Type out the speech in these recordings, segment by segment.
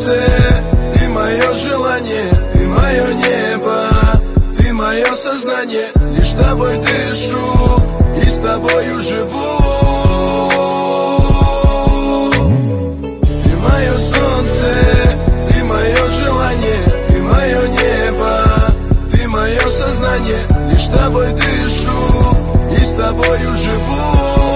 солнце, ты мое желание, ты мое небо, ты мое сознание. Лишь тобой дышу и с тобою живу. Ты мое солнце, ты мое желание, ты мое небо, ты мое сознание. Лишь тобой дышу и с тобою живу.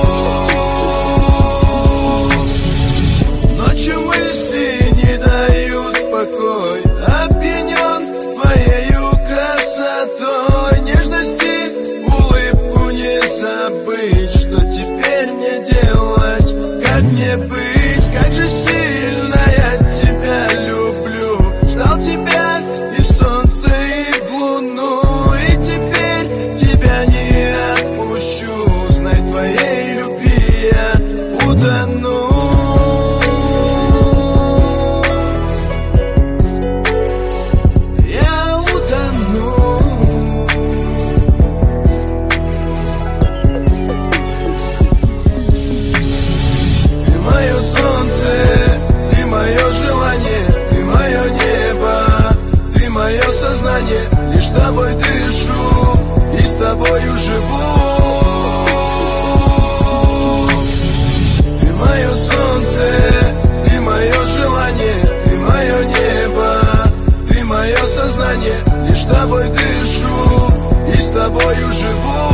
Ночью мысли не дают покой, опьянен твоею красотой, нежности, улыбку не забыть. Что теперь мне делать, как мне быть? Как же сильно я тебя люблю. Ждал тебя и в солнце, и в луну, и теперь тебя не отпущу. Знай, в твоей любви я утону. Лишь тобой дышу и с тобою живу. Ты мое солнце, ты мое желание, ты мое небо, ты мое сознание. Лишь тобой дышу и с тобою живу.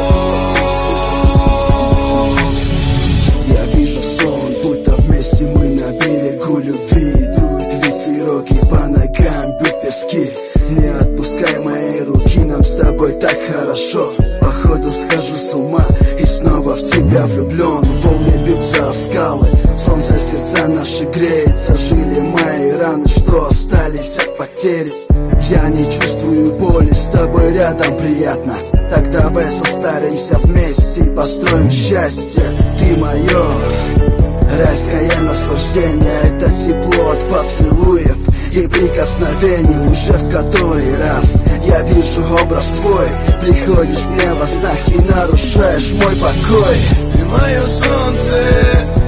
Я вижу сон, будто вместе мы на берегу любви. Дуют ветерок и по ногам бьют пески. Не отпускай мои руки, нам с тобой так хорошо. Походу схожу с ума и снова в тебя влюблен. Волны бьются о скалы, солнце сердца наши греет. Зажили мои раны, что остались от потери. Я не чувствую боли, с тобой рядом приятно. Так давай состаримся вместе и построим счастье. Ты мое райское наслаждение, это тепло от поцелуев и прикосновений. Уже в который раз я вижу образ твой. Приходишь мне во снах и нарушаешь мой покой. Ты мое солнце,